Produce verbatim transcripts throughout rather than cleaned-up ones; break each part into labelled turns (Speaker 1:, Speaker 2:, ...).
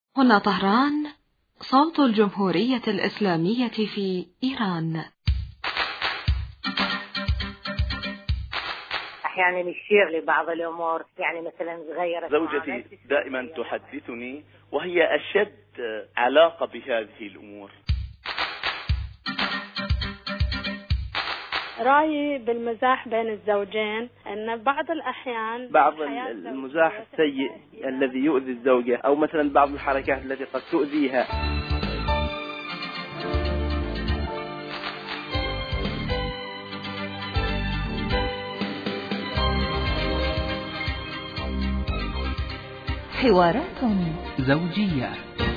Speaker 1: هنا طهران، صوت الجمهورية الإسلامية في إيران.
Speaker 2: أحيانا يشير لبعض الأمور، يعني مثلا غيرت.
Speaker 3: زوجتي دائما تحدثني وهي أشد علاقة بهذه الأمور.
Speaker 4: رأيي بالمزاح بين الزوجين أن بعض الأحيان
Speaker 5: بعض المزاح السيء الذي يؤذي الزوجة، أو مثلا بعض الحركات التي قد تؤذيها.
Speaker 6: حوارات زوجية.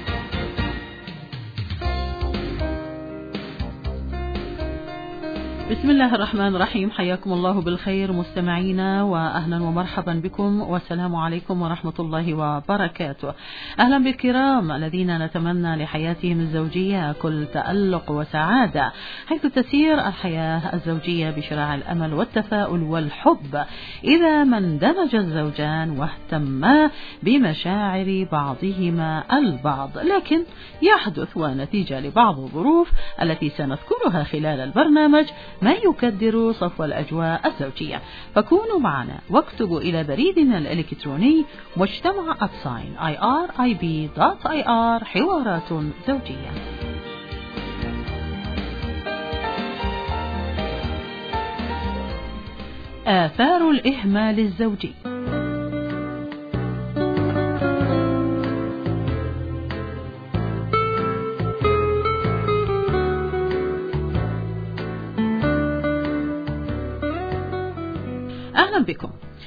Speaker 6: بسم الله الرحمن الرحيم، حياكم الله بالخير مستمعينا، وأهلا ومرحبا بكم، والسلام عليكم ورحمة الله وبركاته. أهلا بالكرام الذين نتمنى لحياتهم الزوجية كل تألق وسعادة، حيث تسير الحياة الزوجية بشراع الأمل والتفاؤل والحب إذا ما اندمج الزوجان واهتما بمشاعر بعضهما البعض. لكن يحدث ونتيجة لبعض الظروف التي سنذكرها خلال البرنامج ما يكدر صفو الأجواء الزوجية، فكونوا معنا واكتبوا إلى بريدنا الإلكتروني مجتمع أبساين آي آر آي بي دوت آي آر حوارات زوجية. آثار الإهمال الزوجي. أهلا بكم.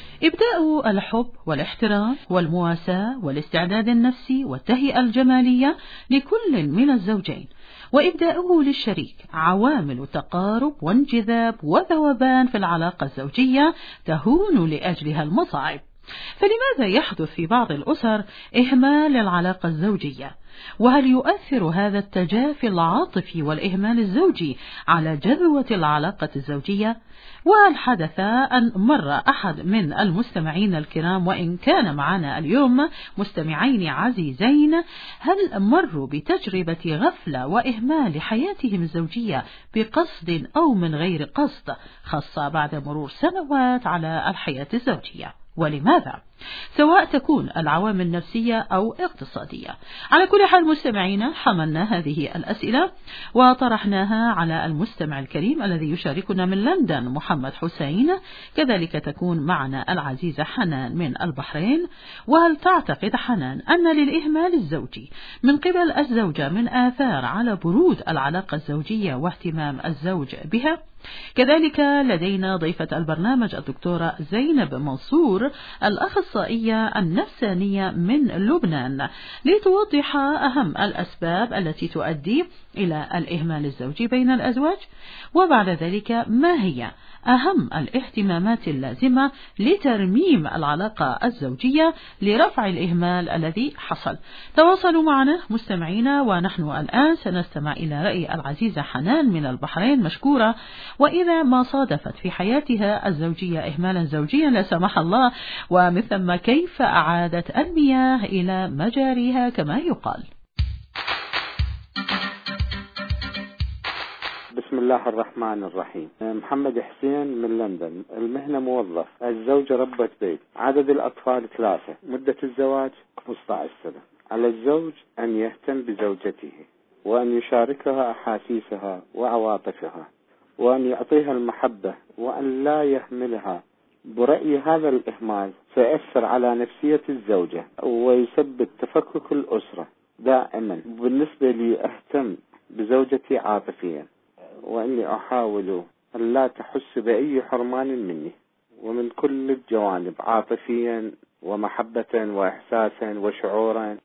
Speaker 6: إبداء الحب والاحترام والمواساة والاستعداد النفسي والتهيئة الجمالية لكل من الزوجين، وإبداؤه للشريك عوامل تقارب وانجذاب وذوبان في العلاقة الزوجية تهون لأجلها المصاعب. فلماذا يحدث في بعض الأسر إهمال العلاقة الزوجية؟ وهل يؤثر هذا التجافي العاطفي والإهمال الزوجي على جذوة العلاقة الزوجية؟ وهل حدث أن مر أحد من المستمعين الكرام، وإن كان معنا اليوم مستمعين عزيزين، هل مروا بتجربة غفلة وإهمال حياتهم الزوجية بقصد أو من غير قصد، خاصة بعد مرور سنوات على الحياة الزوجية؟ ولماذا؟ سواء تكون العوامل نفسية أو اقتصادية. على كل حال مستمعينا، حملنا هذه الأسئلة وطرحناها على المستمع الكريم الذي يشاركنا من لندن محمد حسين، كذلك تكون معنا العزيزة حنان من البحرين. وهل تعتقد حنان أن للإهمال الزوجي من قبل الزوجة من آثار على برود العلاقة الزوجية واهتمام الزوج بها؟ كذلك لدينا ضيفة البرنامج الدكتورة زينب منصور الأخصائية النفسانية من لبنان، لتوضح أهم الأسباب التي تؤدي إلى الإهمال الزوجي بين الأزواج، وبعد ذلك ما هي أهم الاهتمامات اللازمة لترميم العلاقة الزوجية لرفع الإهمال الذي حصل. تواصلوا معنا مستمعينا، ونحن الآن سنستمع إلى رأي العزيزة حنان من البحرين مشكورة. وإذا ما صادفت في حياتها الزوجية إهمالا زوجيا لا سمح الله، ومن ثم كيف أعادت المياه إلى مجاريها كما يقال؟
Speaker 7: بسم الله الرحمن الرحيم. محمد حسين من لندن. المهنة موظف، الزوجة ربة بيت، عدد الأطفال ثلاثة، مدة الزواج خمسة عشر سنة. على الزوج أن يهتم بزوجته وأن يشاركها أحاسيسها وعواطفها، وأن يعطيها المحبة، وأن لا يهملها. برأيي هذا الإهمال سيأثر على نفسية الزوجة ويسبب تفكك الأسرة دائما. بالنسبة لي أهتم بزوجتي عاطفيا، وأني أحاول أن لا تحس بأي حرمان مني، ومن كل الجوانب عاطفيا ومحبة وإحساسا وشعورا.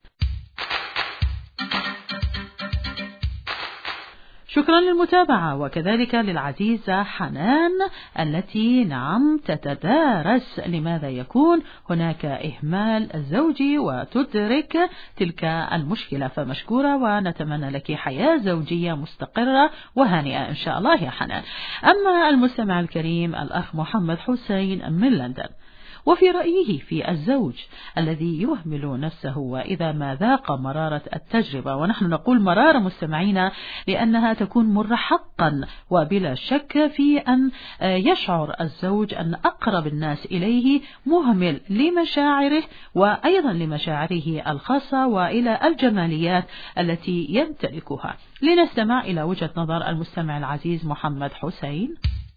Speaker 6: شكرا للمتابعة، وكذلك للعزيزة حنان التي نعم تتدارس لماذا يكون هناك إهمال زوجي وتدرك تلك المشكلة، فمشكورة ونتمنى لك حياة زوجية مستقرة وهانئة إن شاء الله يا حنان. أما المستمع الكريم الأخ محمد حسين من لندن، وفي رأيه في الزوج الذي يهمل نفسه وإذا ما ذاق مرارة التجربة، ونحن نقول مرارة مستمعينا لأنها تكون مرة حقا وبلا شك في أن يشعر الزوج أن أقرب الناس إليه مهمل لمشاعره وأيضا لمشاعره الخاصة وإلى الجماليات التي يمتلكها. لنستمع إلى وجهة نظر المستمع العزيز محمد حسين.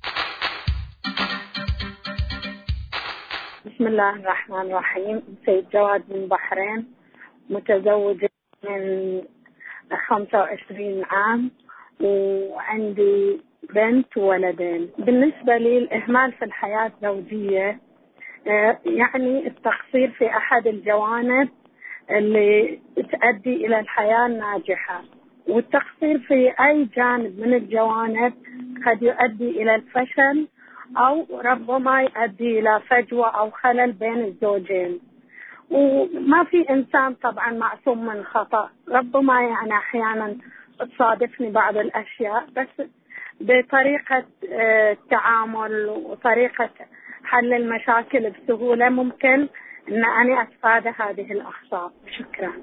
Speaker 4: بسم الله الرحمن الرحيم. سيد جواد من بحرين، متزوجة من خمسة وعشرين عام وعندي بنت وولدين. بالنسبة لي الإهمال في الحياة الزوجية يعني التقصير في أحد الجوانب اللي تؤدي إلى الحياة الناجحة، والتقصير في أي جانب من الجوانب قد يؤدي إلى الفشل أو ربما يؤدي إلى فجوة أو خلل بين الزوجين. وما في إنسان طبعا معصوم من خطأ، ربما يعني أحيانا تصادفني بعض الأشياء، بس بطريقة التعامل وطريقة حل المشاكل بسهولة ممكن أن أنا أتفادى هذه الأخطاء. شكرا.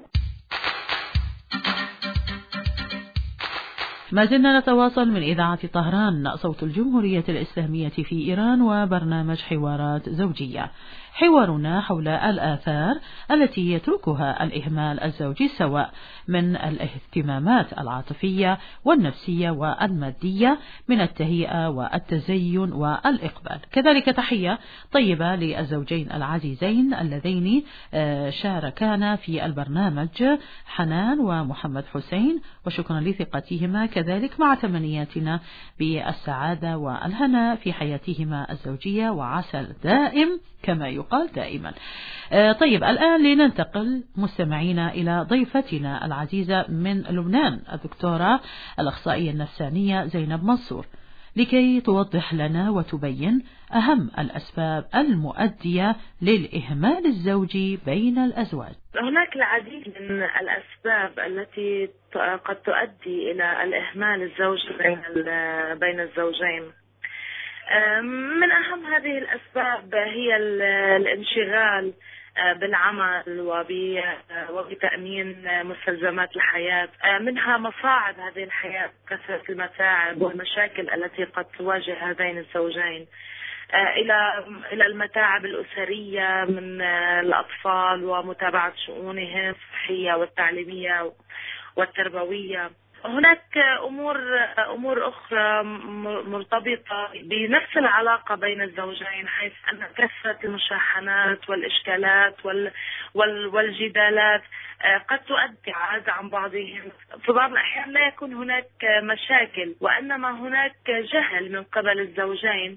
Speaker 6: ما زلنا نتواصل من إذاعة طهران صوت الجمهورية الإسلامية في إيران وبرنامج حوارات زوجية. حوارنا حول الآثار التي يتركها الإهمال الزوجي سواء من الاهتمامات العاطفية والنفسية والمادية من التهيئة والتزين والإقبال. كذلك تحية طيبة للزوجين العزيزين اللذين شاركانا في البرنامج حنان ومحمد حسين، وشكرا لثقتهما، كذلك مع تمنياتنا بالسعادة والهنا في حياتهما الزوجية وعسل دائم كما يقال دائما. طيب الآن لننتقل مستمعينا إلى ضيفتنا العزيزة من لبنان الدكتورة الأخصائية النفسانية زينب منصور لكي توضح لنا وتبين أهم الأسباب المؤدية للإهمال الزوجي بين الأزواج.
Speaker 8: هناك العديد من الأسباب التي قد تؤدي إلى الإهمال الزوجي بين بين الزوجين. من أهم هذه الأسباب هي الانشغال بالعمل وبتأمين مستلزمات الحياة، منها مصاعب هذه الحياة، كثرة المتاعب والمشاكل التي قد تواجه هذين الزوجين، إلى إلى المتاعب الأسرية من الأطفال ومتابعة شؤونهم الصحية والتعليمية والتربوية. هناك أمور أمور أخرى مرتبطة بنفس العلاقة بين الزوجين، حيث أن كثرة المشاحنات والإشكالات وال وال والجدالات قد تؤدي عاد عن بعضهم. في بعض الأحيان لا يكون هناك مشاكل، وإنما هناك جهل من قبل الزوجين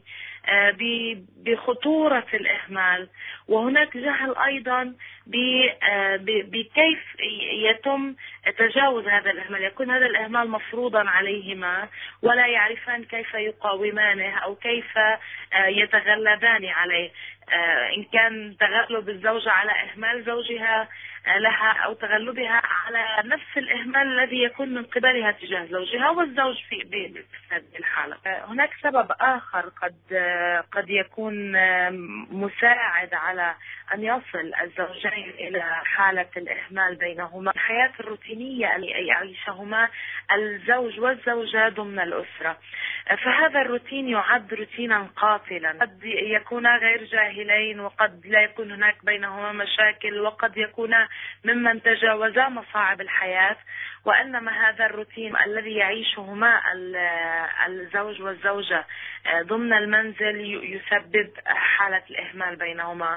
Speaker 8: بخطورة الإهمال، وهناك جهل أيضا بكيف يتم تجاوز هذا الإهمال. يكون هذا الإهمال مفروضا عليهما ولا يعرفان كيف يقاومانه أو كيف يتغلبان عليه، إن كان تغلب الزوجة على إهمال زوجها لها أو تغلبها على نفس الإهمال الذي يكون من قبلها تجاه زوجها والزوج في هذه الحالة. هناك سبب آخر قد قد يكون مساعد على أن يصل الزوجين إلى حالة الإهمال بينهما، الحياة الروتينية التي يعيشهما الزوج والزوجة ضمن الأسرة. فهذا الروتين يعد روتينا قاتلا، قد يكونا غير جاهلين وقد لا يكون هناك بينهما مشاكل وقد يكونا ممن تجاوزا مصاعب الحياة، وإنما هذا الروتين الذي يعيشهما الزوج والزوجة ضمن المنزل يسبب حالة الإهمال بينهما.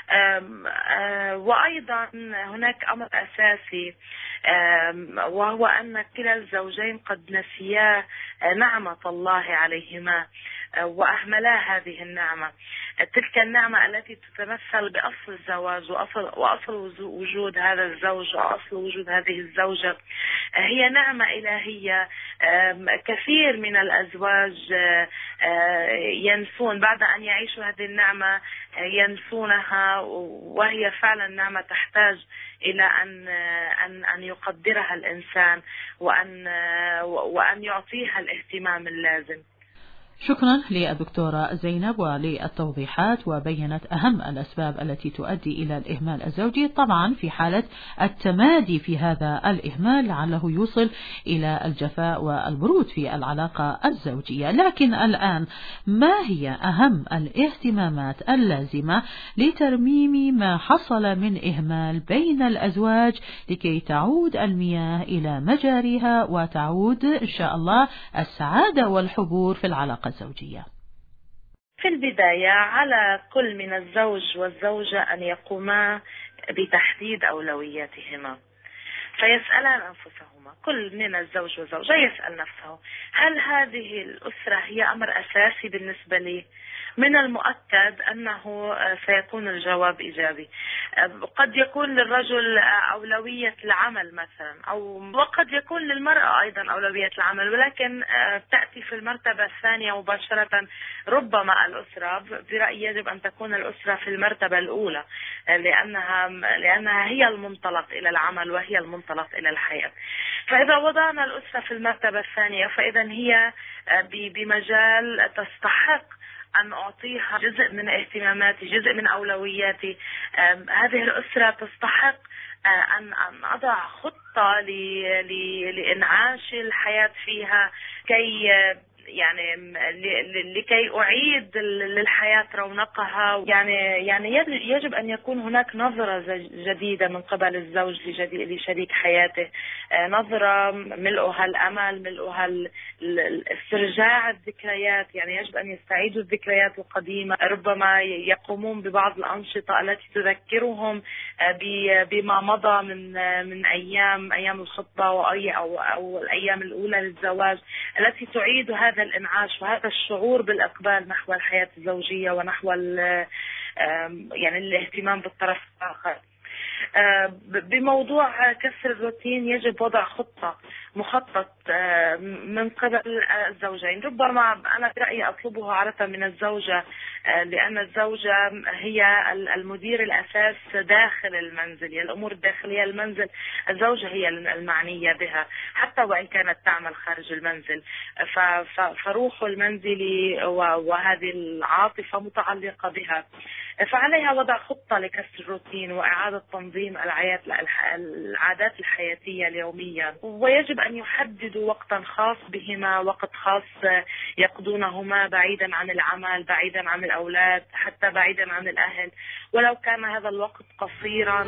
Speaker 8: وأيضا هناك أمر أساسي وهو أن كلا الزوجين قد نسيا نعمة الله عليهما وأهملا هذه النعمة، تلك النعمة التي تتمثل بأصل الزواج وأصل, وأصل وجود هذا الزوج وأصل وجود هذه الزوجة. هي نعمة إلهية. كثير من الأزواج ينسون بعد أن يعيشوا هذه النعمة، ينسونها، وهي فعلا نعمة تحتاج إلى أن أن أن يقدرها الإنسان وأن وأن يعطيها الاهتمام اللازم.
Speaker 6: شكرا للدكتورة زينب وللتوضيحات، وبينت أهم الأسباب التي تؤدي إلى الإهمال الزوجي، طبعا في حالة التمادي في هذا الإهمال لعله يوصل إلى الجفاء والبرود في العلاقة الزوجية. لكن الآن ما هي أهم الاهتمامات اللازمة لترميم ما حصل من إهمال بين الأزواج لكي تعود المياه إلى مجاريها وتعود إن شاء الله السعادة والحبور في العلاقة الزوجية؟
Speaker 8: في البداية على كل من الزوج والزوجة أن يقوما بتحديد أولوياتهما، فيسألان أنفسهما، كل من الزوج والزوجة يسأل نفسه: هل هذه الأسرة هي أمر أساسي بالنسبة لي؟ من المؤكد أنه سيكون الجواب إيجابي. قد يكون للرجل أولوية العمل مثلا، أو وقد يكون للمرأة أيضا أولوية العمل، ولكن تأتي في المرتبة الثانية مباشرة ربما الأسرة. برأيي يجب أن تكون الأسرة في المرتبة الأولى، لأنها لأنها هي المنطلق إلى العمل وهي المنطلق إلى الحياة. فإذا وضعنا الأسرة في المرتبة الثانية فإذا هي بمجال تستحق أن أعطيها جزء من اهتماماتي، جزء من أولوياتي. هذه الأسرة تستحق أن أضع خطة لإنعاش الحياة فيها، كي يعني لكي أعيد للحياة رونقها. يعني يعني يجب أن يكون هناك نظرة جديدة من قبل الزوج لشريك حياته، نظرة ملؤها الأمل، ملؤها استرجاع الذكريات. يعني يجب أن يستعيدوا الذكريات القديمة، ربما يقومون ببعض الأنشطة التي تذكرهم بما مضى من من أيام أيام الخطبة وأي أو أو الأيام الأولى للزواج، التي تعيد هذا الإنعاش وهذا الشعور بالإقبال نحو الحياة الزوجية ونحو يعني الاهتمام بالطرف الآخر. بموضوع كسر الروتين يجب وضع خطة مخطط من قبل الزوجين. ربما أنا برأيي أطلبه عادة من الزوجة، لأن الزوجة هي المدير الأساس داخل المنزل، يعني الأمور الداخلية المنزل الزوجة هي المعنية بها، حتى وإن كانت تعمل خارج المنزل. فروح المنزل وهذه العاطفة متعلقة بها، فعليها وضع خطة لكسر الروتين وإعادة تنظيم العادات الحياتية اليومية. ويجب أن يحددوا وقتا خاص بهما، وقت خاص يقضونهما بعيدا عن العمل، بعيدا عن الأولاد، حتى بعيدا عن الأهل، ولو كان هذا الوقت قصيرا.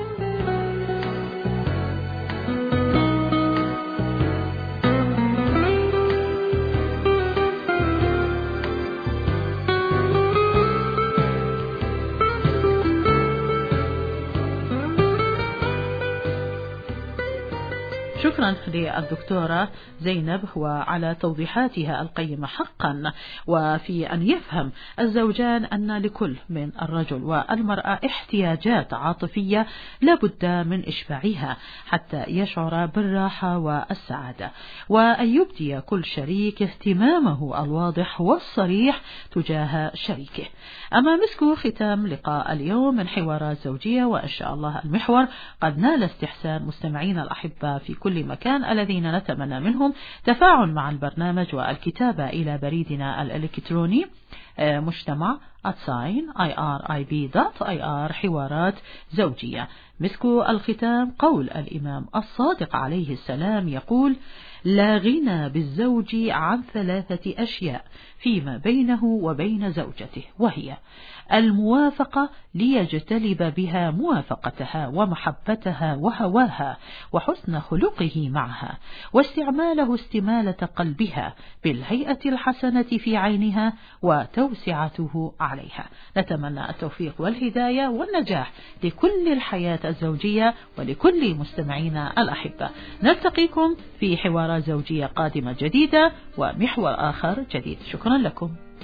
Speaker 6: شكرا للدكتورة زينب وعلى توضيحاتها القيمة حقا، وفي أن يفهم الزوجان أن لكل من الرجل والمرأة احتياجات عاطفية لابد من إشباعها حتى يشعر بالراحة والسعادة، وأن يبدي كل شريك اهتمامه الواضح والصريح تجاه شريكه. أما مسكو ختام لقاء اليوم من حوارات زوجية، وإن شاء الله المحور قد نال استحسان مستمعين الأحبة في كل مكان الذين نتمنى منهم تفاعل مع البرنامج والكتابة إلى بريدنا الإلكتروني مجتمع أتساين آي آر آي بي دوت آي آر حوارات زوجية. مسكو الختام قول الإمام الصادق عليه السلام يقول: لا غنى بالزوج عن ثلاثة أشياء فيما بينه وبين زوجته، وهي الموافقة ليجتلب بها موافقتها ومحبتها وهواها وحسن خلقه معها، واستعماله استمالة قلبها بالهيئة الحسنة في عينها وتوسعته عليها. نتمنى التوفيق والهداية والنجاح لكل الحياة الزوجية ولكل مستمعينا الأحبة. نلتقيكم في حوارات زوجية قادمة جديدة ومحور آخر جديد. شكرا لكم.